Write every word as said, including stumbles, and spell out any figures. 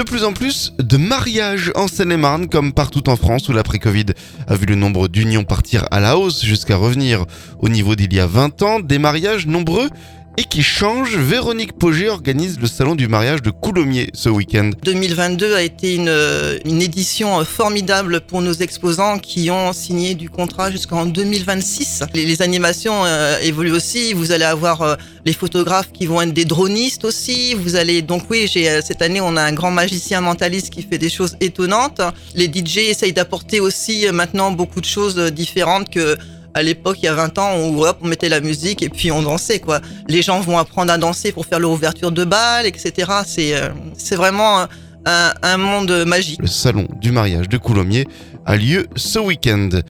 De plus en plus de mariages en Seine-et-Marne, comme partout en France où l'après-Covid a vu le nombre d'unions partir à la hausse jusqu'à revenir au niveau d'il y a vingt ans. Des mariages nombreux et qui changent. Véronique Poger organise le salon du mariage de Coulommiers ce week-end. deux mille vingt-deux a été une, une édition formidable pour nos exposants qui ont signé du contrat jusqu'en deux mille vingt-six. Les, les animations euh, évoluent aussi. Vous allez avoir euh, les photographes qui vont être des dronistes aussi. Vous allez donc oui, j'ai, euh, cette année on a un grand magicien mentaliste qui fait des choses étonnantes. Les D J essayent d'apporter aussi euh, maintenant beaucoup de choses euh, différentes que à l'époque, il y a vingt ans, où hop, on mettait la musique et puis on dansait, quoi. Les gens vont apprendre à danser pour faire leur ouverture de bal, et cetera. C'est, euh, c'est vraiment un, un monde magique. Le salon du mariage de Coulommiers a lieu ce week-end.